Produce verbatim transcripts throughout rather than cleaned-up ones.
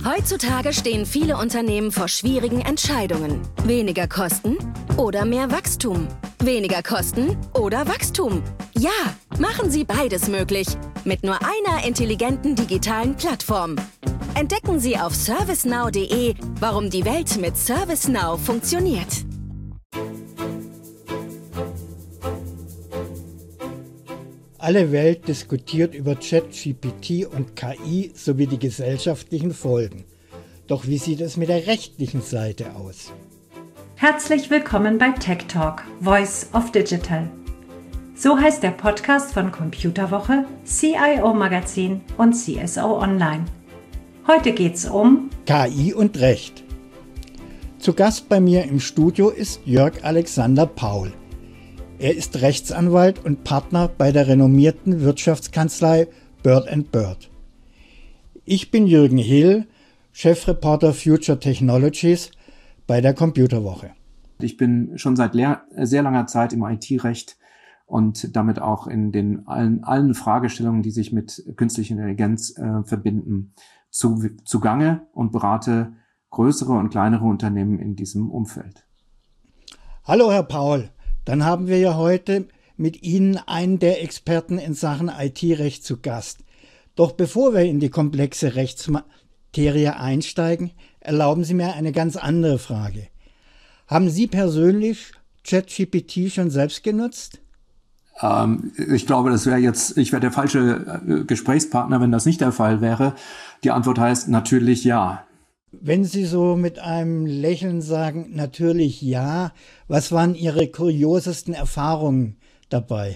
Heutzutage stehen viele Unternehmen vor schwierigen Entscheidungen. Weniger Kosten oder mehr Wachstum? Weniger Kosten oder Wachstum? Ja, machen Sie beides möglich. Mit nur einer intelligenten digitalen Plattform. Entdecken Sie auf servicenow punkt de, warum die Welt mit ServiceNow funktioniert. Alle Welt diskutiert über ChatGPT und K I sowie die gesellschaftlichen Folgen. Doch wie sieht es mit der rechtlichen Seite aus? Herzlich willkommen bei Tech Talk, Voice of Digital. So heißt der Podcast von Computerwoche, C I O Magazin und C S O Online. Heute geht's um K I und Recht. Zu Gast bei mir im Studio ist Jörg Alexander Paul. Er ist Rechtsanwalt und Partner bei der renommierten Wirtschaftskanzlei Bird and Bird. Ich bin Jürgen Hill, Chefreporter Future Technologies bei der Computerwoche. Ich bin schon seit sehr langer Zeit im I T-Recht und damit auch in den allen, allen Fragestellungen, die sich mit künstlicher Intelligenz äh, verbinden, zu, zugange und berate größere und kleinere Unternehmen in diesem Umfeld. Hallo Herr Paul. Dann haben wir ja heute mit Ihnen einen der Experten in Sachen I T-Recht zu Gast. Doch bevor wir in die komplexe Rechtsmaterie einsteigen, erlauben Sie mir eine ganz andere Frage. Haben Sie persönlich ChatGPT schon selbst genutzt? Ähm, ich glaube, das wäre jetzt, ich wäre der falsche äh, Gesprächspartner, wenn das nicht der Fall wäre. Die Antwort heißt natürlich ja. Wenn Sie so mit einem Lächeln sagen, natürlich ja, was waren Ihre kuriosesten Erfahrungen dabei?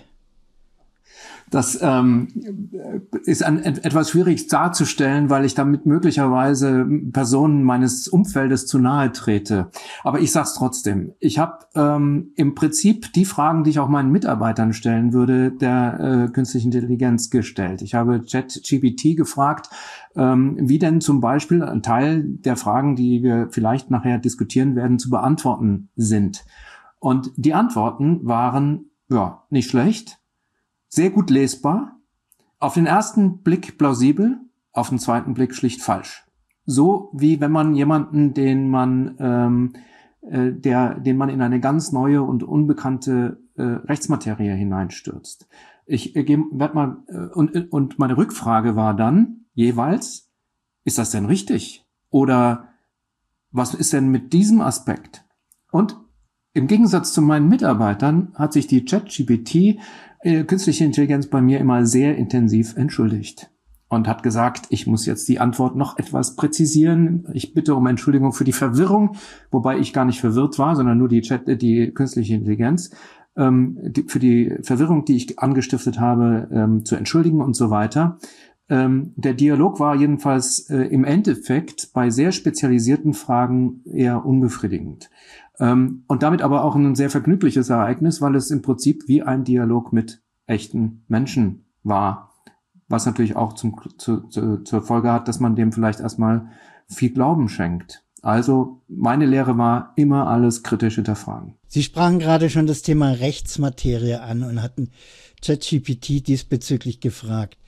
Das ähm, ist ein, etwas schwierig darzustellen, weil ich damit möglicherweise Personen meines Umfeldes zu nahe trete. Aber ich sage es trotzdem. Ich habe ähm, im Prinzip die Fragen, die ich auch meinen Mitarbeitern stellen würde, der äh, künstlichen Intelligenz gestellt. Ich habe ChatGPT gefragt, ähm, wie denn zum Beispiel ein Teil der Fragen, die wir vielleicht nachher diskutieren werden, zu beantworten sind. Und die Antworten waren ja nicht schlecht. Sehr gut lesbar, auf den ersten Blick plausibel, auf den zweiten Blick schlicht falsch. So wie wenn man jemanden, den man, ähm, äh, der, den man in eine ganz neue und unbekannte äh, Rechtsmaterie hineinstürzt. Ich äh, werde mal äh, und und meine Rückfrage war dann jeweils: Ist das denn richtig? Oder was ist denn mit diesem Aspekt? Und im Gegensatz zu meinen Mitarbeitern hat sich die ChatGPT äh, künstliche Intelligenz bei mir immer sehr intensiv entschuldigt und hat gesagt, ich muss jetzt die Antwort noch etwas präzisieren. Ich bitte um Entschuldigung für die Verwirrung, wobei ich gar nicht verwirrt war, sondern nur die Chat, äh, die künstliche Intelligenz, ähm, die, für die Verwirrung, die ich angestiftet habe, ähm, zu entschuldigen und so weiter. Ähm, der Dialog war jedenfalls äh, im Endeffekt bei sehr spezialisierten Fragen eher unbefriedigend. Ähm, und damit aber auch ein sehr vergnügliches Ereignis, weil es im Prinzip wie ein Dialog mit echten Menschen war. Was natürlich auch zum, zu, zu, zur Folge hat, dass man dem vielleicht erstmal viel Glauben schenkt. Also meine Lehre war, immer alles kritisch hinterfragen. Sie sprachen gerade schon das Thema Rechtsmaterie an und hatten ChatGPT diesbezüglich gefragt.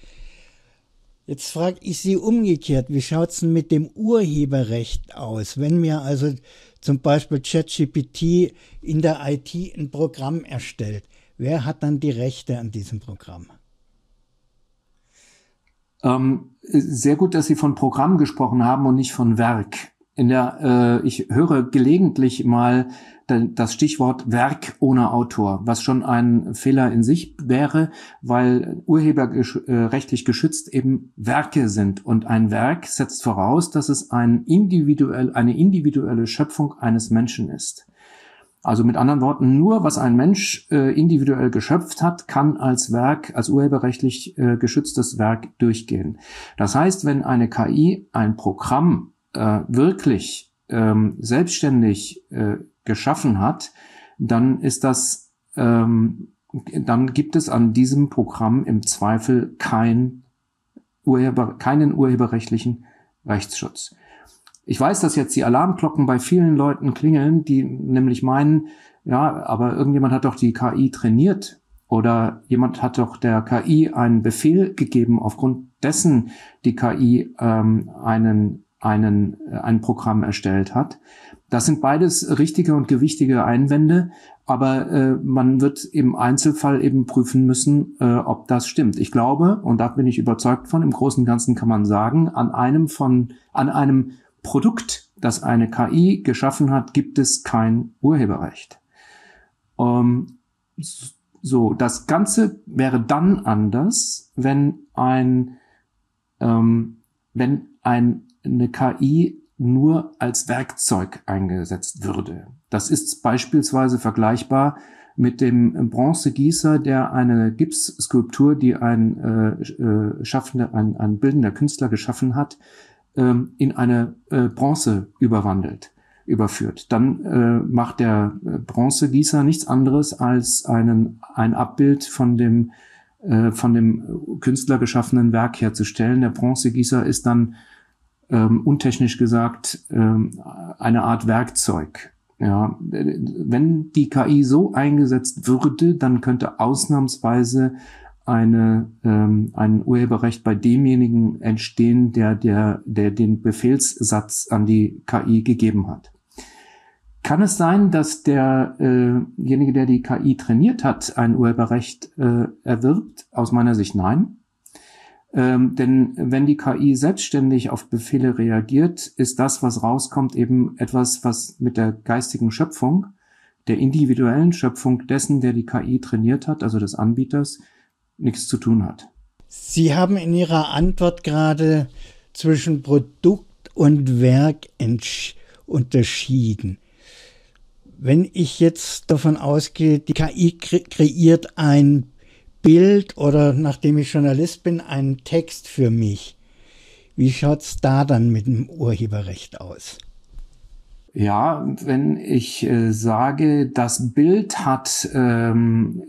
Jetzt frage ich Sie umgekehrt, wie schaut's denn mit dem Urheberrecht aus? Wenn mir also zum Beispiel ChatGPT in der I T ein Programm erstellt, wer hat dann die Rechte an diesem Programm? Ähm, sehr gut, dass Sie von Programm gesprochen haben und nicht von Werk. In der, äh, ich höre gelegentlich mal das Stichwort Werk ohne Autor, was schon ein Fehler in sich wäre, weil urheberrechtlich geschützt eben Werke sind. Und ein Werk setzt voraus, dass es ein individuell, eine individuelle Schöpfung eines Menschen ist. Also mit anderen Worten, nur was ein Mensch äh, individuell geschöpft hat, kann als Werk, als urheberrechtlich äh, geschütztes Werk durchgehen. Das heißt, wenn eine K I ein Programm äh, wirklich ähm, selbstständig äh, geschaffen hat, dann ist das, ähm, dann gibt es an diesem Programm im Zweifel kein Urheber, keinen urheberrechtlichen Rechtsschutz. Ich weiß, dass jetzt die Alarmglocken bei vielen Leuten klingeln, die nämlich meinen, ja, aber irgendjemand hat doch die K I trainiert oder jemand hat doch der K I einen Befehl gegeben, aufgrund dessen die K I ähm, einen einen, ein Programm erstellt hat. Das sind beides richtige und gewichtige Einwände, aber äh, man wird im Einzelfall eben prüfen müssen, äh, ob das stimmt. Ich glaube, und da bin ich überzeugt von, im Großen und Ganzen kann man sagen, an einem von, an einem Produkt, das eine K I geschaffen hat, gibt es kein Urheberrecht. Ähm, so, das Ganze wäre dann anders, wenn ein, ähm, wenn ein, eine K I nur als Werkzeug eingesetzt würde. Das ist beispielsweise vergleichbar mit dem Bronzegießer, der eine Gipsskulptur, die ein äh, äh, schaffender, ein, ein bildender Künstler geschaffen hat, äh, in eine äh, Bronze überwandelt, überführt. Dann äh, macht der Bronzegießer nichts anderes als einen ein Abbild von dem äh, von dem Künstler geschaffenen Werk herzustellen. Der Bronzegießer ist dann Ähm, untechnisch gesagt, ähm, eine Art Werkzeug. Ja, wenn die K I so eingesetzt würde, dann könnte ausnahmsweise eine, ähm, ein Urheberrecht bei demjenigen entstehen, der, der, der den Befehlssatz an die K I gegeben hat. Kann es sein, dass derjenige, äh der die K I trainiert hat, ein Urheberrecht äh, erwirbt? Aus meiner Sicht nein. Ähm, denn wenn die K I selbstständig auf Befehle reagiert, ist das, was rauskommt, eben etwas, was mit der geistigen Schöpfung, der individuellen Schöpfung dessen, der die K I trainiert hat, also des Anbieters, nichts zu tun hat. Sie haben in Ihrer Antwort gerade zwischen Produkt und Werk unterschieden. Wenn ich jetzt davon ausgehe, die K I kre- kreiert ein Bild oder, nachdem ich Journalist bin, einen Text für mich. Wie schaut's da dann mit dem Urheberrecht aus? Ja, wenn ich äh, sage, das Bild hat ähm,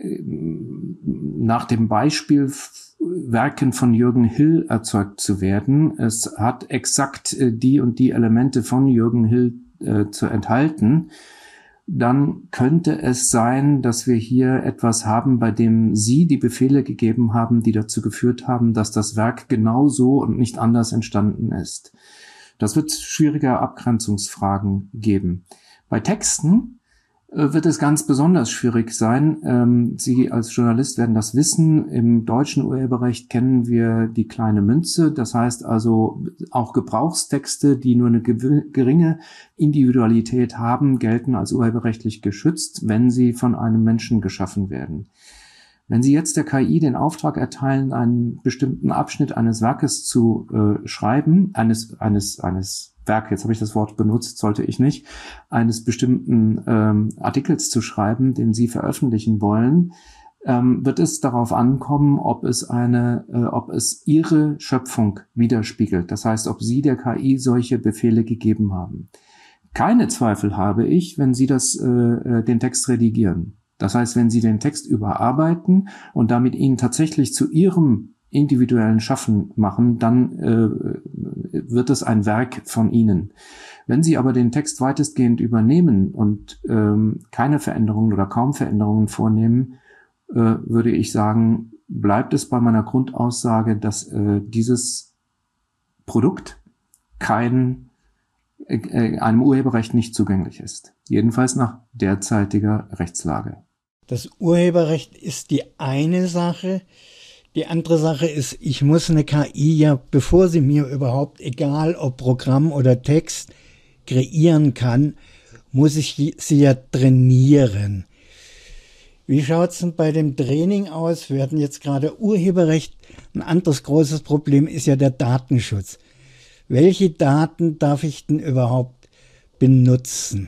nach dem Beispiel Werken von Jürgen Hill erzeugt zu werden, es hat exakt äh, die und die Elemente von Jürgen Hill äh, zu enthalten, dann könnte es sein, dass wir hier etwas haben, bei dem Sie die Befehle gegeben haben, die dazu geführt haben, dass das Werk genau so und nicht anders entstanden ist. Das wird schwierige Abgrenzungsfragen geben. Bei Texten äh, wird es ganz besonders schwierig sein. Ähm, Sie als Journalist werden das wissen. Im deutschen Urheberrecht kennen wir die kleine Münze. Das heißt also, auch Gebrauchstexte, die nur eine ge- geringe Individualität haben, gelten als urheberrechtlich geschützt, wenn sie von einem Menschen geschaffen werden. Wenn Sie jetzt der K I den Auftrag erteilen, einen bestimmten Abschnitt eines Werkes zu äh, schreiben, eines eines eines Werk, jetzt habe ich das Wort benutzt, sollte ich nicht, eines bestimmten ähm, Artikels zu schreiben, den Sie veröffentlichen wollen, ähm, wird es darauf ankommen, ob es eine, äh, ob es Ihre Schöpfung widerspiegelt. Das heißt, ob Sie der K I solche Befehle gegeben haben. Keine Zweifel habe ich, wenn Sie das äh, den Text redigieren. Das heißt, wenn Sie den Text überarbeiten und damit ihn tatsächlich zu Ihrem individuellen Schaffen machen, dann äh, wird es ein Werk von Ihnen. Wenn Sie aber den Text weitestgehend übernehmen und ähm, keine Veränderungen oder kaum Veränderungen vornehmen, äh, würde ich sagen, bleibt es bei meiner Grundaussage, dass äh, dieses Produkt kein äh, einem Urheberrecht nicht zugänglich ist. Jedenfalls nach derzeitiger Rechtslage. Das Urheberrecht ist die eine Sache. Die andere Sache ist, ich muss eine K I ja, bevor sie mir überhaupt, egal ob Programm oder Text, kreieren kann, muss ich sie ja trainieren. Wie schaut's denn bei dem Training aus? Wir hatten jetzt gerade Urheberrecht. Ein anderes großes Problem ist ja der Datenschutz. Welche Daten darf ich denn überhaupt benutzen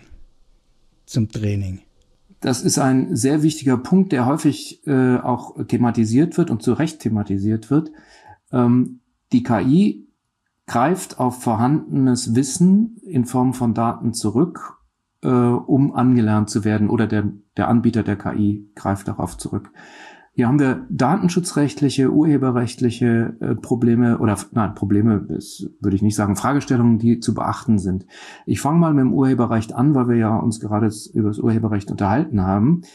zum Training? Das ist ein sehr wichtiger Punkt, der häufig äh, auch thematisiert wird und zu Recht thematisiert wird. Ähm, die K I greift auf vorhandenes Wissen in Form von Daten zurück, äh, um angelernt zu werden, oder der, der Anbieter der K I greift darauf zurück. Hier haben wir datenschutzrechtliche, urheberrechtliche äh, Probleme oder nein, Probleme, das würde ich nicht sagen, Fragestellungen, die zu beachten sind. Ich fange mal mit dem Urheberrecht an, weil wir ja uns gerade über das Urheberrecht unterhalten haben.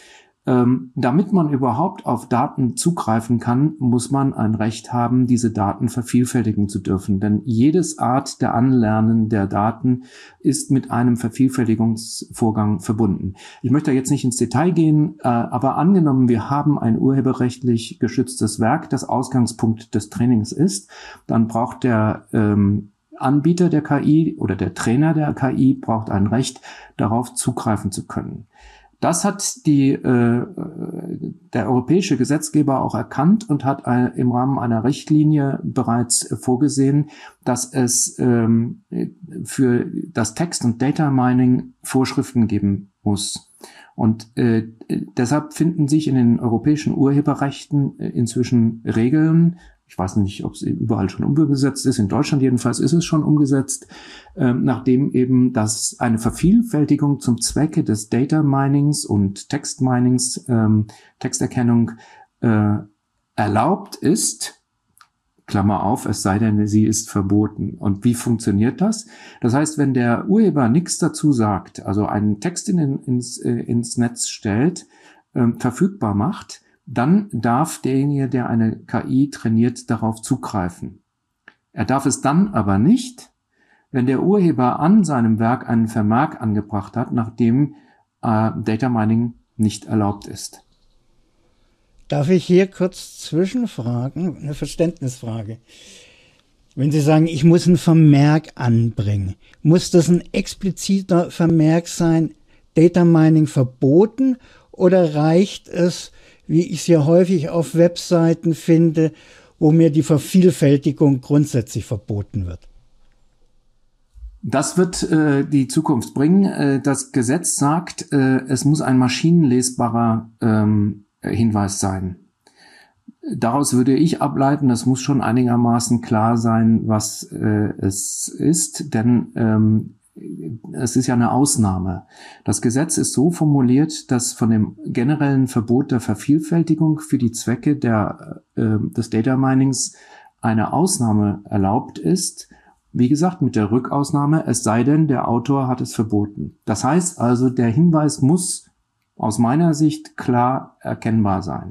Ähm, damit man überhaupt auf Daten zugreifen kann, muss man ein Recht haben, diese Daten vervielfältigen zu dürfen. Denn jedes Art der Anlernen der Daten ist mit einem Vervielfältigungsvorgang verbunden. Ich möchte jetzt nicht ins Detail gehen, äh, aber angenommen, wir haben ein urheberrechtlich geschütztes Werk, das Ausgangspunkt des Trainings ist, dann braucht der ähm, Anbieter der K I oder der Trainer der K I braucht ein Recht, darauf zugreifen zu können. Das hat die, äh, der europäische Gesetzgeber auch erkannt und hat äh, im Rahmen einer Richtlinie bereits äh, vorgesehen, dass es ähm, für das Text- und Data Mining Vorschriften geben muss. Und äh, deshalb finden sich in den europäischen Urheberrechten äh, inzwischen Regeln. Ich weiß nicht, ob es überall schon umgesetzt ist. In Deutschland jedenfalls ist es schon umgesetzt, äh, nachdem eben das eine Vervielfältigung zum Zwecke des Data Minings und Text Minings, ähm, Texterkennung äh, erlaubt ist. Klammer auf, es sei denn, sie ist verboten. Und wie funktioniert das? Das heißt, wenn der Urheber nichts dazu sagt, also einen Text in, ins, äh, ins Netz stellt, äh, verfügbar macht, dann darf derjenige, der eine K I trainiert, darauf zugreifen. Er darf es dann aber nicht, wenn der Urheber an seinem Werk einen Vermerk angebracht hat, nachdem äh, Data Mining nicht erlaubt ist. Darf ich hier kurz zwischenfragen? Eine Verständnisfrage. Wenn Sie sagen, ich muss einen Vermerk anbringen, muss das ein expliziter Vermerk sein, Data Mining verboten, oder reicht es, wie ich es ja häufig auf Webseiten finde, wo mir die Vervielfältigung grundsätzlich verboten wird? Das wird äh, die Zukunft bringen. Äh, das Gesetz sagt, äh, es muss ein maschinenlesbarer ähm, Hinweis sein. Daraus würde ich ableiten, es muss schon einigermaßen klar sein, was äh, es ist, denn ähm, es ist ja eine Ausnahme. Das Gesetz ist so formuliert, dass von dem generellen Verbot der Vervielfältigung für die Zwecke der, äh, des Data Minings eine Ausnahme erlaubt ist. Wie gesagt, mit der Rückausnahme, es sei denn, der Autor hat es verboten. Das heißt also, der Hinweis muss aus meiner Sicht klar erkennbar sein.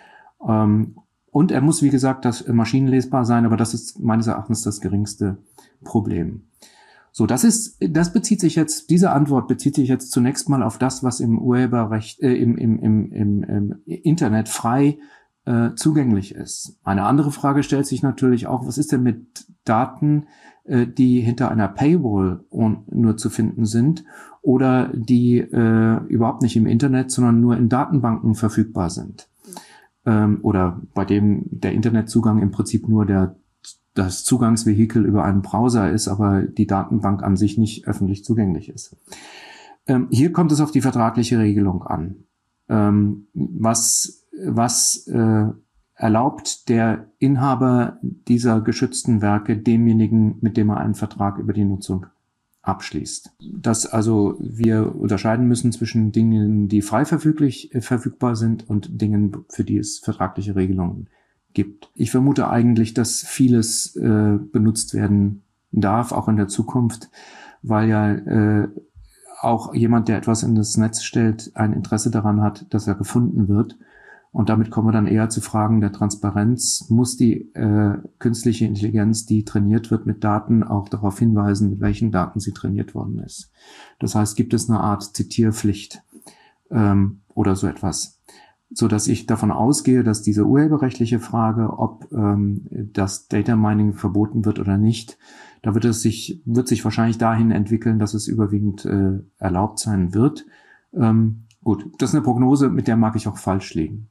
Ähm, und er muss, wie gesagt, das maschinenlesbar sein, aber das ist meines Erachtens das geringste Problem. So, das ist, das bezieht sich jetzt, diese Antwort bezieht sich jetzt zunächst mal auf das, was im Urheberrecht, äh, im, im, im, im, im Internet frei äh, zugänglich ist. Eine andere Frage stellt sich natürlich auch, was ist denn mit Daten, äh, die hinter einer Paywall nur zu finden sind oder die äh, überhaupt nicht im Internet, sondern nur in Datenbanken verfügbar sind? Ähm, oder bei dem der Internetzugang im Prinzip nur der das Zugangsvehikel über einen Browser ist, aber die Datenbank an sich nicht öffentlich zugänglich ist. Ähm, hier kommt es auf die vertragliche Regelung an. Ähm, was was äh, erlaubt der Inhaber dieser geschützten Werke demjenigen, mit dem er einen Vertrag über die Nutzung abschließt. Dass also wir unterscheiden müssen zwischen Dingen, die frei verfüglich äh, verfügbar sind und Dingen, für die es vertragliche Regelungen gibt. Ich vermute eigentlich, dass vieles äh, benutzt werden darf, auch in der Zukunft, weil ja äh, auch jemand, der etwas in das Netz stellt, ein Interesse daran hat, dass er gefunden wird. Und damit kommen wir dann eher zu Fragen der Transparenz. Muss die äh, künstliche Intelligenz, die trainiert wird mit Daten, auch darauf hinweisen, mit welchen Daten sie trainiert worden ist? Das heißt, gibt es eine Art Zitierpflicht ähm, oder so etwas? So dass ich davon ausgehe, dass diese urheberrechtliche Frage, ob ähm, das Data Mining verboten wird oder nicht, da wird es sich wird sich wahrscheinlich dahin entwickeln, dass es überwiegend äh, erlaubt sein wird. Ähm, gut, das ist eine Prognose, mit der mag ich auch falsch liegen.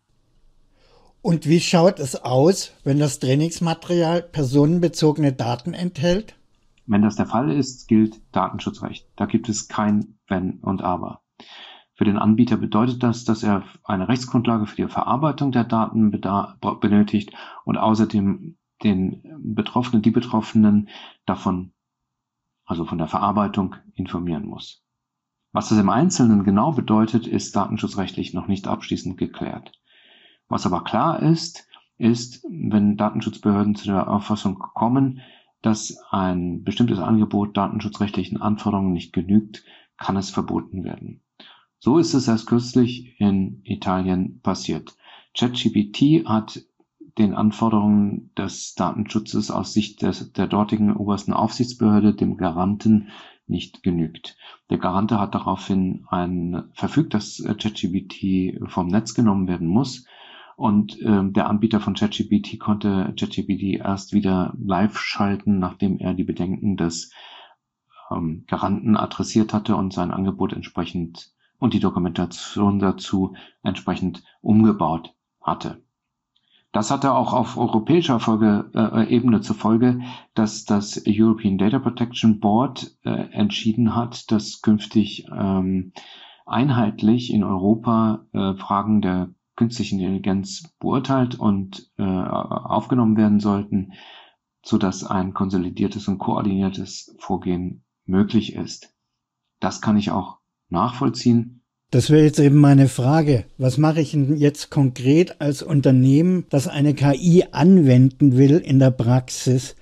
Und wie schaut es aus, wenn das Trainingsmaterial personenbezogene Daten enthält? Wenn das der Fall ist, gilt Datenschutzrecht. Da gibt es kein Wenn und Aber. Für den Anbieter bedeutet das, dass er eine Rechtsgrundlage für die Verarbeitung der Daten benötigt und außerdem den Betroffenen, die Betroffenen davon, also von der Verarbeitung, informieren muss. Was das im Einzelnen genau bedeutet, ist datenschutzrechtlich noch nicht abschließend geklärt. Was aber klar ist, ist, wenn Datenschutzbehörden zu der Auffassung kommen, dass ein bestimmtes Angebot datenschutzrechtlichen Anforderungen nicht genügt, kann es verboten werden. So ist es erst kürzlich in Italien passiert. ChatGPT hat den Anforderungen des Datenschutzes aus Sicht des, der dortigen obersten Aufsichtsbehörde, dem Garanten, nicht genügt. Der Garante hat daraufhin ein, verfügt, dass ChatGPT vom Netz genommen werden muss. Und äh, der Anbieter von ChatGPT konnte ChatGPT erst wieder live schalten, nachdem er die Bedenken des ähm, Garanten adressiert hatte und sein Angebot entsprechend und die Dokumentation dazu entsprechend umgebaut hatte. Das hatte auch auf europäischer Folge, äh, Ebene zur Folge, dass das European Data Protection Board äh, entschieden hat, dass künftig ähm, einheitlich in Europa äh, Fragen der künstlichen Intelligenz beurteilt und äh, aufgenommen werden sollten, sodass ein konsolidiertes und koordiniertes Vorgehen möglich ist. Das kann ich auch nachvollziehen. Das wäre jetzt eben meine Frage. Was mache ich denn jetzt konkret als Unternehmen, das eine K I anwenden will in der Praxis,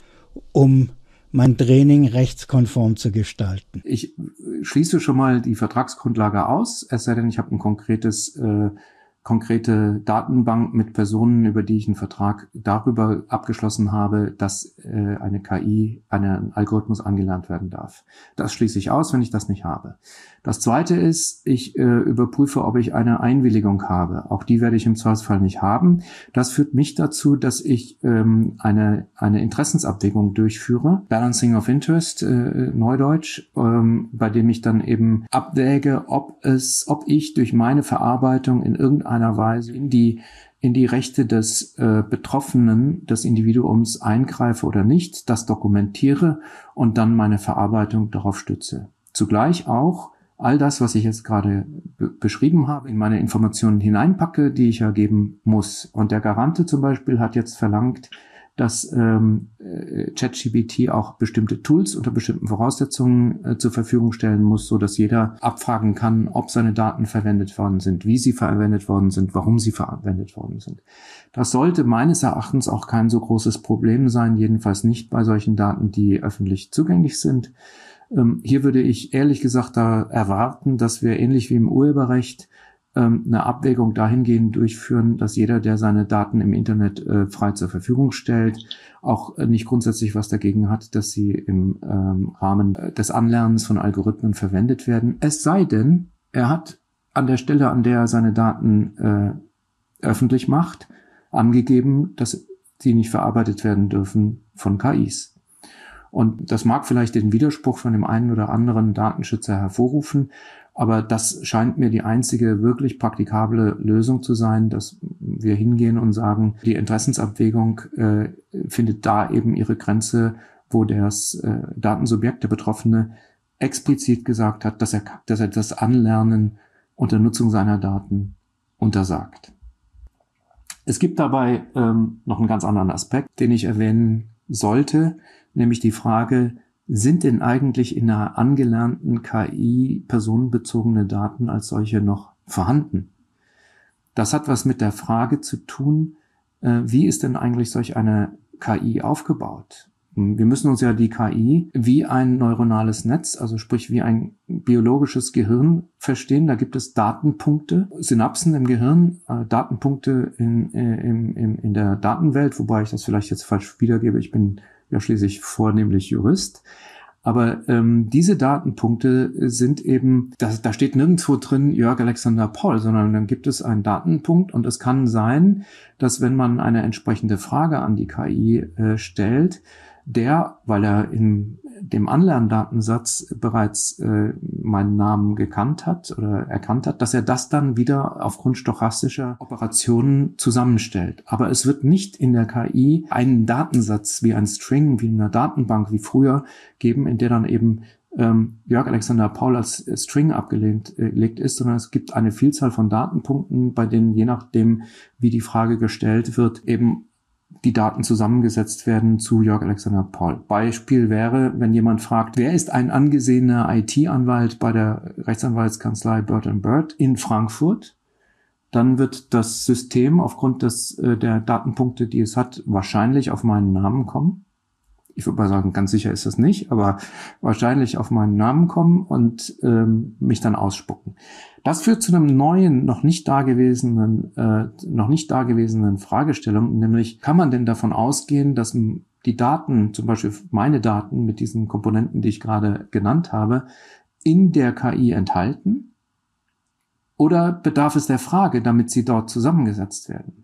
um mein Training rechtskonform zu gestalten? Ich schließe schon mal die Vertragsgrundlage aus, es sei denn, ich habe ein konkretes äh, konkrete Datenbank mit Personen, über die ich einen Vertrag darüber abgeschlossen habe, dass äh, eine K I, ein Algorithmus angelernt werden darf. Das schließe ich aus, wenn ich das nicht habe. Das Zweite ist, ich äh, überprüfe, ob ich eine Einwilligung habe. Auch die werde ich im Zweifelsfall nicht haben. Das führt mich dazu, dass ich ähm, eine eine Interessensabwägung durchführe, Balancing of Interest, äh, Neudeutsch, ähm, bei dem ich dann eben abwäge, ob es, ob ich durch meine Verarbeitung in irgendeiner Weise in die in die Rechte des äh, Betroffenen, des Individuums eingreife oder nicht, das dokumentiere und dann meine Verarbeitung darauf stütze. Zugleich auch all das, was ich jetzt gerade be- beschrieben habe, in meine Informationen hineinpacke, die ich ja geben muss. Und der Garante zum Beispiel hat jetzt verlangt, dass ähm, ChatGPT auch bestimmte Tools unter bestimmten Voraussetzungen äh, zur Verfügung stellen muss, so dass jeder abfragen kann, ob seine Daten verwendet worden sind, wie sie verwendet worden sind, warum sie verwendet worden sind. Das sollte meines Erachtens auch kein so großes Problem sein, jedenfalls nicht bei solchen Daten, die öffentlich zugänglich sind. Ähm, hier würde ich ehrlich gesagt da erwarten, dass wir ähnlich wie im Urheberrecht eine Abwägung dahingehend durchführen, dass jeder, der seine Daten im Internet äh, frei zur Verfügung stellt, auch äh, nicht grundsätzlich was dagegen hat, dass sie im ähm, Rahmen des Anlernens von Algorithmen verwendet werden. Es sei denn, er hat an der Stelle, an der er seine Daten äh, öffentlich macht, angegeben, dass sie nicht verarbeitet werden dürfen von K Is. Und das mag vielleicht den Widerspruch von dem einen oder anderen Datenschützer hervorrufen, aber das scheint mir die einzige wirklich praktikable Lösung zu sein, dass wir hingehen und sagen, die Interessensabwägung äh, findet da eben ihre Grenze, wo das äh, Datensubjekt, der Betroffene, explizit gesagt hat, dass er, dass er das Anlernen unter Nutzung seiner Daten untersagt. Es gibt dabei ähm, noch einen ganz anderen Aspekt, den ich erwähnen sollte, nämlich die Frage, sind denn eigentlich in einer angelernten K I personenbezogene Daten als solche noch vorhanden? Das hat was mit der Frage zu tun, äh, wie ist denn eigentlich solch eine K I aufgebaut? Wir müssen uns ja die K I wie ein neuronales Netz, also sprich wie ein biologisches Gehirn verstehen. Da gibt es Datenpunkte, Synapsen im Gehirn, äh, Datenpunkte in, in, in, in der Datenwelt, wobei ich das vielleicht jetzt falsch wiedergebe. Ich bin ja schließlich vornehmlich Jurist. Aber ähm, diese Datenpunkte sind eben, da, da steht nirgendwo drin Jörg Alexander Paul, sondern dann gibt es einen Datenpunkt und es kann sein, dass wenn man eine entsprechende Frage an die K I äh, stellt, der, weil er in dem Anlerndatensatz bereits äh, meinen Namen gekannt hat oder erkannt hat, dass er das dann wieder aufgrund stochastischer Operationen zusammenstellt. Aber es wird nicht in der K I einen Datensatz wie ein String, wie in einer Datenbank wie früher geben, in der dann eben ähm, Jörg Alexander Paul als äh, String abgelegt äh, ist, sondern es gibt eine Vielzahl von Datenpunkten, bei denen je nachdem, wie die Frage gestellt wird, eben die Daten zusammengesetzt werden zu Jörg Alexander Paul. Beispiel wäre, wenn jemand fragt, wer ist ein angesehener I T-Anwalt bei der Rechtsanwaltskanzlei Bird and Bird in Frankfurt, dann wird das System aufgrund des, äh, der Datenpunkte, die es hat, wahrscheinlich auf meinen Namen kommen. ich würde mal sagen, ganz sicher ist das nicht, aber wahrscheinlich auf meinen Namen kommen und ähm, mich dann ausspucken. Das führt zu einem neuen, noch nicht dagewesenen, äh, noch nicht dagewesenen Fragestellung, nämlich kann man denn davon ausgehen, dass die Daten, zum Beispiel meine Daten mit diesen Komponenten, die ich gerade genannt habe, in der K I enthalten? Oder bedarf es der Frage, damit sie dort zusammengesetzt werden?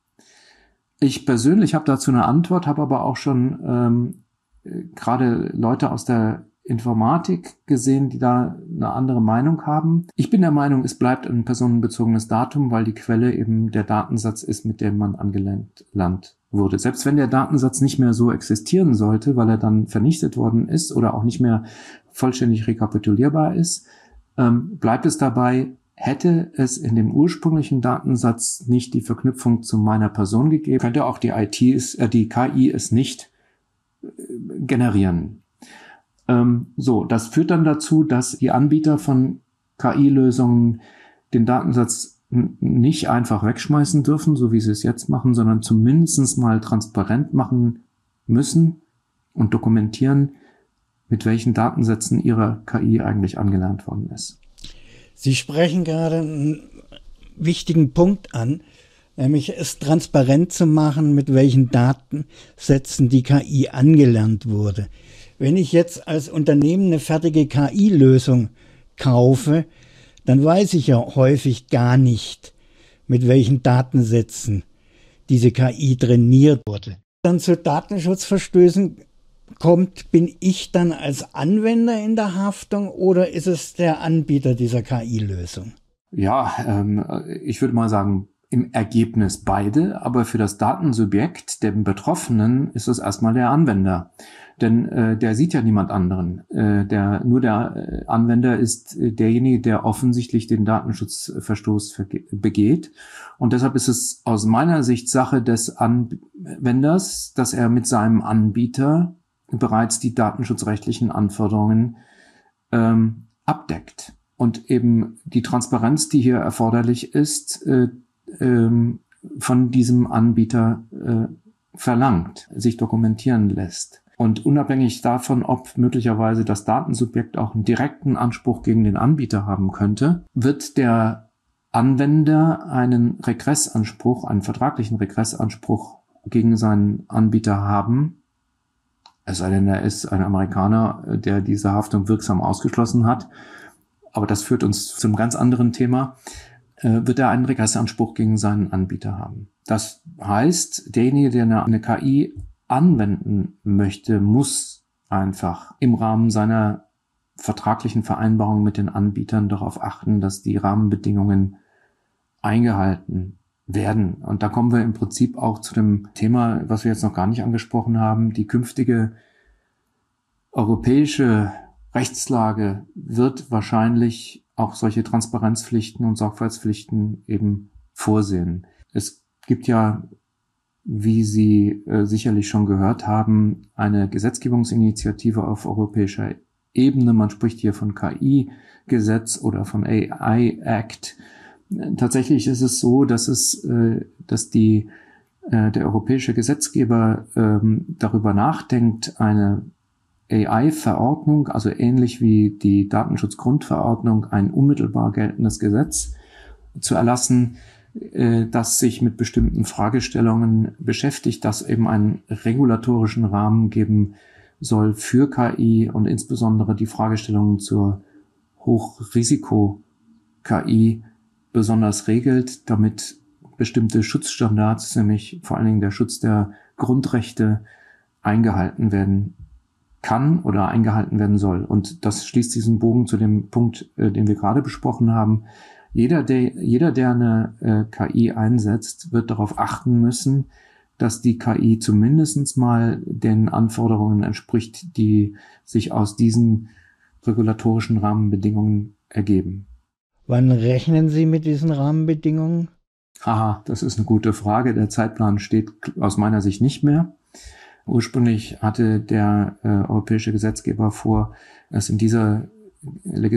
Ich persönlich habe dazu eine Antwort, habe aber auch schon ähm, gerade Leute aus der Informatik gesehen, die da eine andere Meinung haben. Ich bin der Meinung, es bleibt ein personenbezogenes Datum, weil die Quelle eben der Datensatz ist, mit dem man angelernt wurde. Selbst wenn der Datensatz nicht mehr so existieren sollte, weil er dann vernichtet worden ist oder auch nicht mehr vollständig rekapitulierbar ist, ähm, bleibt es dabei, hätte es in dem ursprünglichen Datensatz nicht die Verknüpfung zu meiner Person gegeben, könnte auch die I T es, äh, die K I es nicht äh, generieren. Ähm, so, das führt dann dazu, dass die Anbieter von K I-Lösungen den Datensatz n- nicht einfach wegschmeißen dürfen, so wie sie es jetzt machen, sondern zumindest mal transparent machen müssen und dokumentieren, mit welchen Datensätzen ihre K I eigentlich angelernt worden ist. Sie sprechen gerade einen wichtigen Punkt an, nämlich es transparent zu machen, mit welchen Datensätzen die K I angelernt wurde. Wenn ich jetzt als Unternehmen eine fertige K I-Lösung kaufe, dann weiß ich ja häufig gar nicht, mit welchen Datensätzen diese K I trainiert wurde. Dann zu Datenschutzverstößen kommt, bin ich dann als Anwender in der Haftung oder ist es der Anbieter dieser K I-Lösung? Ja, ähm, ich würde mal sagen, im Ergebnis beide, aber für das Datensubjekt, den Betroffenen, ist es erstmal der Anwender. Denn äh, der sieht ja niemand anderen. Äh, der, nur der äh, Anwender ist äh, derjenige, der offensichtlich den Datenschutzverstoß verge- begeht. Und deshalb ist es aus meiner Sicht Sache des Anwenders, dass er mit seinem Anbieter bereits die datenschutzrechtlichen Anforderungen ähm, abdeckt und eben die Transparenz, die hier erforderlich ist, äh, ähm, von diesem Anbieter äh, verlangt, sich dokumentieren lässt. Und unabhängig davon, ob möglicherweise das Datensubjekt auch einen direkten Anspruch gegen den Anbieter haben könnte, wird der Anwender einen Regressanspruch, einen vertraglichen Regressanspruch gegen seinen Anbieter haben, es sei denn, er ist ein Amerikaner, der diese Haftung wirksam ausgeschlossen hat. Aber das führt uns zu einem ganz anderen Thema. Äh, wird er einen Regressanspruch gegen seinen Anbieter haben. Das heißt, derjenige, der eine, eine K I anwenden möchte, muss einfach im Rahmen seiner vertraglichen Vereinbarung mit den Anbietern darauf achten, dass die Rahmenbedingungen eingehalten werden. Und da kommen wir im Prinzip auch zu dem Thema, was wir jetzt noch gar nicht angesprochen haben. Die künftige europäische Rechtslage wird wahrscheinlich auch solche Transparenzpflichten und Sorgfaltspflichten eben vorsehen. Es gibt ja, wie Sie äh, sicherlich schon gehört haben, eine Gesetzgebungsinitiative auf europäischer Ebene. Man spricht hier von K I-Gesetz oder von A I-Act. Tatsächlich ist es so, dass es, äh, dass die, äh, der europäische Gesetzgeber ähm, darüber nachdenkt, eine A I-Verordnung, also ähnlich wie die Datenschutzgrundverordnung, ein unmittelbar geltendes Gesetz zu erlassen, äh, das sich mit bestimmten Fragestellungen beschäftigt, das eben einen regulatorischen Rahmen geben soll für K I und insbesondere die Fragestellungen zur Hochrisiko-K I besonders regelt, damit bestimmte Schutzstandards, nämlich vor allen Dingen der Schutz der Grundrechte, eingehalten werden kann oder eingehalten werden soll. Und das schließt diesen Bogen zu dem Punkt, äh, den wir gerade besprochen haben. Jeder, der, jeder, der eine äh, K I einsetzt, wird darauf achten müssen, dass die K I zumindest mal den Anforderungen entspricht, die sich aus diesen regulatorischen Rahmenbedingungen ergeben. Wann rechnen Sie mit diesen Rahmenbedingungen? Haha, das ist eine gute Frage. Der Zeitplan steht aus meiner Sicht nicht mehr. Ursprünglich hatte der äh, europäische Gesetzgeber vor, es in dieser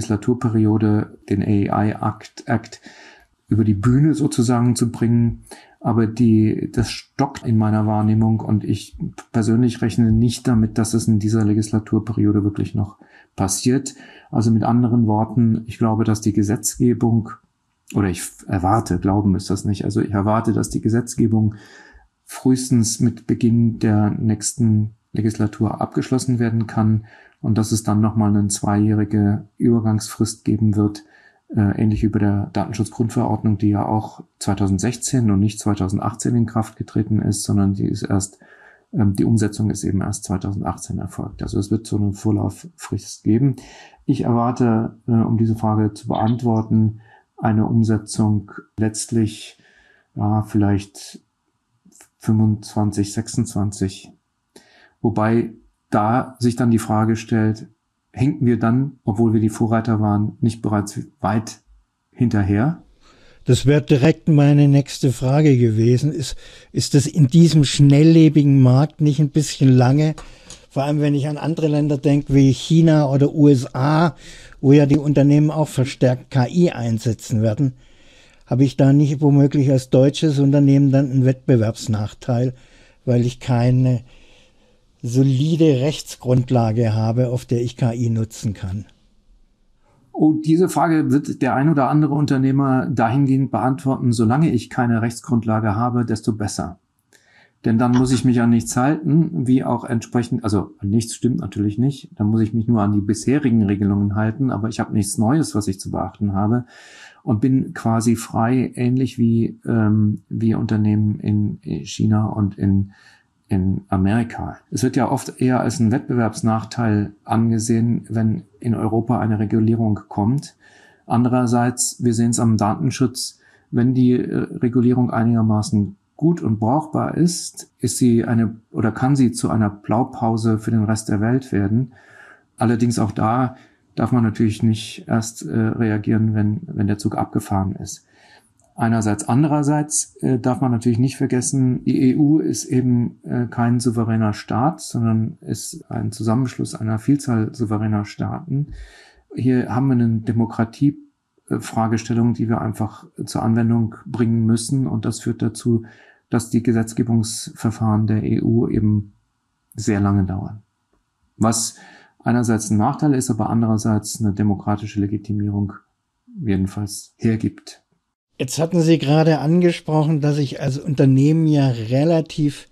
Legislaturperiode den A I Act, Act über die Bühne sozusagen zu bringen. Aber die, das stockt in meiner Wahrnehmung und ich persönlich rechne nicht damit, dass es in dieser Legislaturperiode wirklich noch passiert. Also mit anderen Worten, ich glaube, dass die Gesetzgebung, oder ich erwarte, glauben ist das nicht, also ich erwarte, dass die Gesetzgebung frühestens mit Beginn der nächsten Legislatur abgeschlossen werden kann und dass es dann nochmal eine zweijährige Übergangsfrist geben wird, Äh, ähnlich wie bei der Datenschutzgrundverordnung, die ja auch zweitausendsechzehn und nicht zweitausendachtzehn in Kraft getreten ist, sondern die ist erst, ähm, die Umsetzung ist eben erst zweitausendachtzehn erfolgt. Also es wird so eine Vorlauffrist geben. Ich erwarte, äh, um diese Frage zu beantworten, eine Umsetzung letztlich, ja, vielleicht fünfundzwanzig, sechsundzwanzig. Wobei da sich dann die Frage stellt, hinken wir dann, obwohl wir die Vorreiter waren, nicht bereits weit hinterher? Das wäre direkt meine nächste Frage gewesen. Ist, ist das in diesem schnelllebigen Markt nicht ein bisschen lange? Vor allem, wenn ich an andere Länder denke, wie China oder U S A, wo ja die Unternehmen auch verstärkt K I einsetzen werden, habe ich da nicht womöglich als deutsches Unternehmen dann einen Wettbewerbsnachteil, weil ich keine solide Rechtsgrundlage habe, auf der ich K I nutzen kann? Oh, diese Frage wird der ein oder andere Unternehmer dahingehend beantworten, solange ich keine Rechtsgrundlage habe, desto besser. Denn dann muss ich mich an nichts halten, wie auch entsprechend, also an nichts stimmt natürlich nicht, dann muss ich mich nur an die bisherigen Regelungen halten, aber ich habe nichts Neues, was ich zu beachten habe und bin quasi frei, ähnlich wie, ähm, wie Unternehmen in China und in in Amerika. Es wird ja oft eher als ein Wettbewerbsnachteil angesehen, wenn in Europa eine Regulierung kommt. Andererseits, wir sehen es am Datenschutz, wenn die Regulierung einigermaßen gut und brauchbar ist, ist sie eine oder kann sie zu einer Blaupause für den Rest der Welt werden. Allerdings auch da darf man natürlich nicht erst äh, reagieren, wenn wenn der Zug abgefahren ist. Einerseits. Andererseits äh, darf man natürlich nicht vergessen, die E U ist eben äh, kein souveräner Staat, sondern ist ein Zusammenschluss einer Vielzahl souveräner Staaten. Hier haben wir eine Demokratie-Fragestellung, die wir einfach zur Anwendung bringen müssen. Und das führt dazu, dass die Gesetzgebungsverfahren der E U eben sehr lange dauern. Was einerseits ein Nachteil ist, aber andererseits eine demokratische Legitimierung jedenfalls hergibt. Jetzt hatten Sie gerade angesprochen, dass ich als Unternehmen ja relativ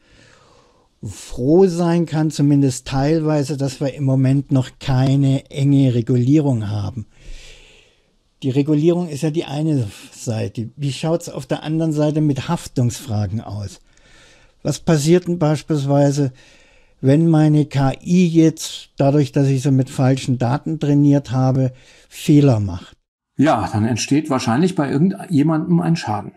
froh sein kann, zumindest teilweise, dass wir im Moment noch keine enge Regulierung haben. Die Regulierung ist ja die eine Seite. Wie schaut es auf der anderen Seite mit Haftungsfragen aus? Was passiert denn beispielsweise, wenn meine K I jetzt, dadurch, dass ich sie mit falschen Daten trainiert habe, Fehler macht? Ja, dann entsteht wahrscheinlich bei irgendjemandem ein Schaden.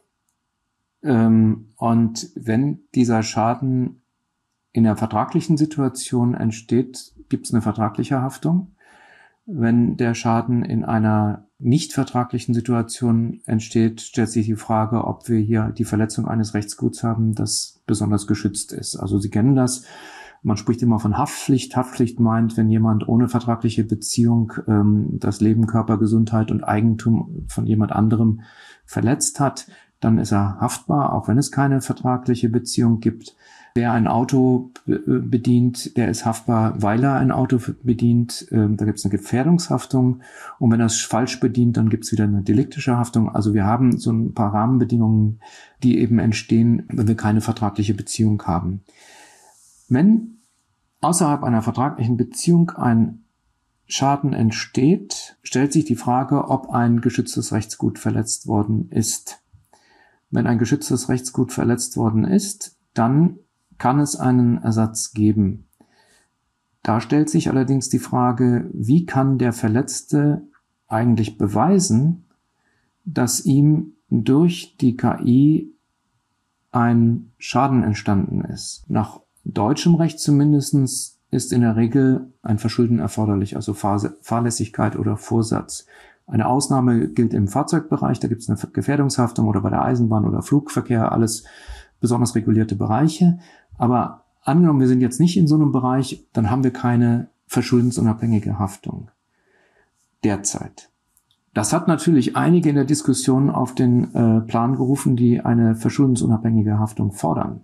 Ähm, und wenn dieser Schaden in der vertraglichen Situation entsteht, gibt es eine vertragliche Haftung. Wenn der Schaden in einer nicht vertraglichen Situation entsteht, stellt sich die Frage, ob wir hier die Verletzung eines Rechtsguts haben, das besonders geschützt ist. Also Sie kennen das. Man spricht immer von Haftpflicht. Haftpflicht meint, wenn jemand ohne vertragliche Beziehung ähm, das Leben, Körper, Gesundheit und Eigentum von jemand anderem verletzt hat, dann ist er haftbar, auch wenn es keine vertragliche Beziehung gibt. Wer ein Auto be- bedient, der ist haftbar, weil er ein Auto bedient. Ähm, da gibt es eine Gefährdungshaftung. Und wenn er es falsch bedient, dann gibt es wieder eine deliktische Haftung. Also wir haben so ein paar Rahmenbedingungen, die eben entstehen, wenn wir keine vertragliche Beziehung haben. Wenn außerhalb einer vertraglichen Beziehung ein Schaden entsteht, stellt sich die Frage, ob ein geschütztes Rechtsgut verletzt worden ist. Wenn ein geschütztes Rechtsgut verletzt worden ist, dann kann es einen Ersatz geben. Da stellt sich allerdings die Frage, wie kann der Verletzte eigentlich beweisen, dass ihm durch die K I ein Schaden entstanden ist? Nach deutschem Recht zumindest ist in der Regel ein Verschulden erforderlich, also Fahrlässigkeit oder Vorsatz. Eine Ausnahme gilt im Fahrzeugbereich, da gibt es eine Gefährdungshaftung oder bei der Eisenbahn oder Flugverkehr, alles besonders regulierte Bereiche. Aber angenommen, wir sind jetzt nicht in so einem Bereich, dann haben wir keine verschuldensunabhängige Haftung derzeit. Das hat natürlich einige in der Diskussion auf den äh, Plan gerufen, die eine verschuldensunabhängige Haftung fordern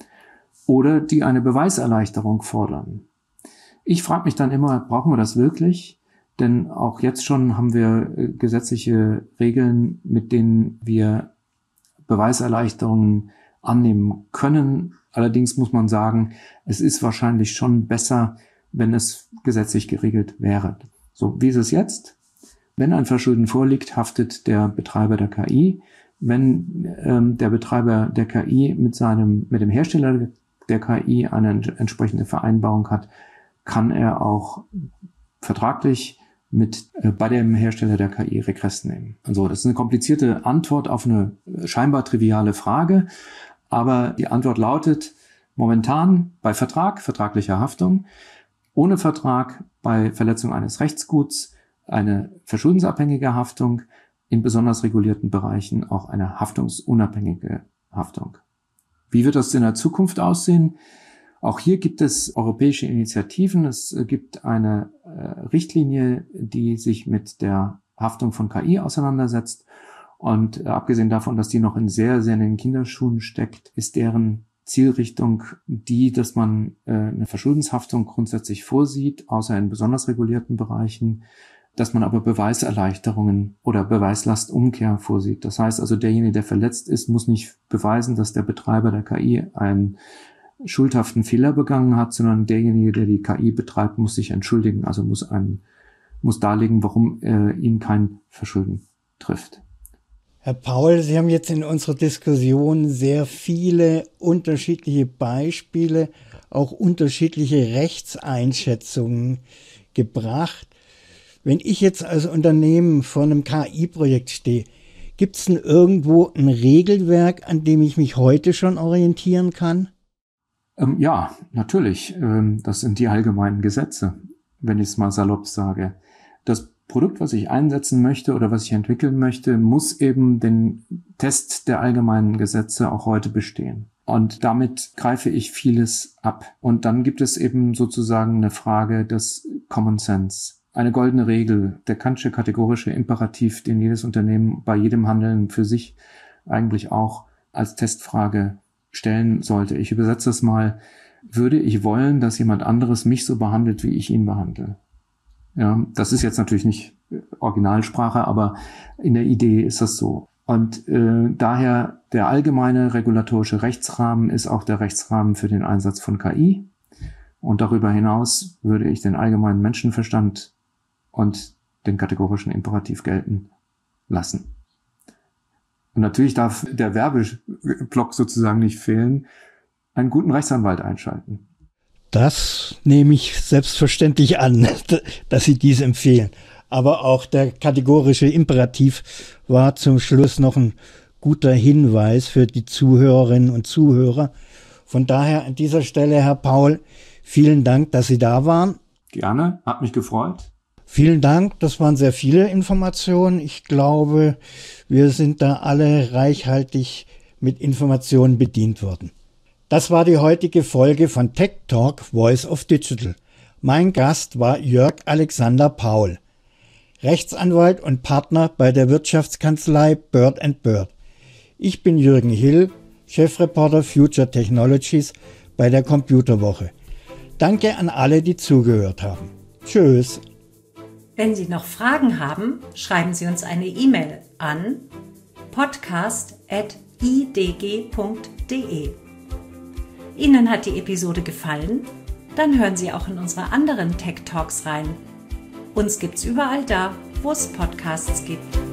oder die eine Beweiserleichterung fordern. Ich frage mich dann immer, brauchen wir das wirklich? Denn auch jetzt schon haben wir äh, gesetzliche Regeln, mit denen wir Beweiserleichterungen annehmen können. Allerdings muss man sagen, es ist wahrscheinlich schon besser, wenn es gesetzlich geregelt wäre. So, wie ist es jetzt? Wenn ein Verschulden vorliegt, haftet der Betreiber der K I. Wenn ähm, der Betreiber der K I mit seinem, mit dem Hersteller der K I eine entsprechende Vereinbarung hat, kann er auch vertraglich mit äh, bei dem Hersteller der K I Regress nehmen. Also das ist eine komplizierte Antwort auf eine scheinbar triviale Frage, aber die Antwort lautet momentan bei Vertrag, vertraglicher Haftung, ohne Vertrag bei Verletzung eines Rechtsguts, eine verschuldensabhängige Haftung, in besonders regulierten Bereichen auch eine haftungsunabhängige Haftung. Wie wird das in der Zukunft aussehen? Auch hier gibt es europäische Initiativen. Es gibt eine äh, Richtlinie, die sich mit der Haftung von K I auseinandersetzt. Und äh, abgesehen davon, dass die noch in sehr, sehr in den Kinderschuhen steckt, ist deren Zielrichtung die, dass man äh, eine Verschuldenshaftung grundsätzlich vorsieht, außer in besonders regulierten Bereichen, dass man aber Beweiserleichterungen oder Beweislastumkehr vorsieht. Das heißt also, derjenige, der verletzt ist, muss nicht beweisen, dass der Betreiber der K I einen schuldhaften Fehler begangen hat, sondern derjenige, der die K I betreibt, muss sich entschuldigen, also muss einen, muss darlegen, warum äh, ihn kein Verschulden trifft. Herr Paul, Sie haben jetzt in unserer Diskussion sehr viele unterschiedliche Beispiele, auch unterschiedliche Rechtseinschätzungen gebracht. Wenn ich jetzt als Unternehmen vor einem K I-Projekt stehe, gibt es denn irgendwo ein Regelwerk, an dem ich mich heute schon orientieren kann? Ähm, ja, natürlich. Ähm, das sind die allgemeinen Gesetze, wenn ich es mal salopp sage. Das Produkt, was ich einsetzen möchte oder was ich entwickeln möchte, muss eben den Test der allgemeinen Gesetze auch heute bestehen. Und damit greife ich vieles ab. Und dann gibt es eben sozusagen eine Frage des Common Sense. Eine goldene Regel, der Kantsche kategorische Imperativ, den jedes Unternehmen bei jedem Handeln für sich eigentlich auch als Testfrage stellen sollte. Ich übersetze das mal: Würde ich wollen, dass jemand anderes mich so behandelt, wie ich ihn behandle? Ja, das ist jetzt natürlich nicht Originalsprache, aber in der Idee ist das so. Und äh, daher der allgemeine regulatorische Rechtsrahmen ist auch der Rechtsrahmen für den Einsatz von K I. Und darüber hinaus würde ich den allgemeinen Menschenverstand und den kategorischen Imperativ gelten lassen. Und natürlich darf der Werbeblock sozusagen nicht fehlen: einen guten Rechtsanwalt einschalten. Das nehme ich selbstverständlich an, dass Sie dies empfehlen. Aber auch der kategorische Imperativ war zum Schluss noch ein guter Hinweis für die Zuhörerinnen und Zuhörer. Von daher an dieser Stelle, Herr Paul, vielen Dank, dass Sie da waren. Gerne, hat mich gefreut. Vielen Dank, das waren sehr viele Informationen. Ich glaube, wir sind da alle reichhaltig mit Informationen bedient worden. Das war die heutige Folge von Tech Talk Voice of Digital. Mein Gast war Jörg Alexander Paul, Rechtsanwalt und Partner bei der Wirtschaftskanzlei Bird and Bird. Ich bin Jürgen Hill, Chefreporter Future Technologies bei der Computerwoche. Danke an alle, die zugehört haben. Tschüss. Wenn Sie noch Fragen haben, schreiben Sie uns eine E-Mail an podcast at i d g punkt d e. Ihnen hat die Episode gefallen? Dann hören Sie auch in unsere anderen Tech Talks rein. Uns gibt's überall da, wo es Podcasts gibt.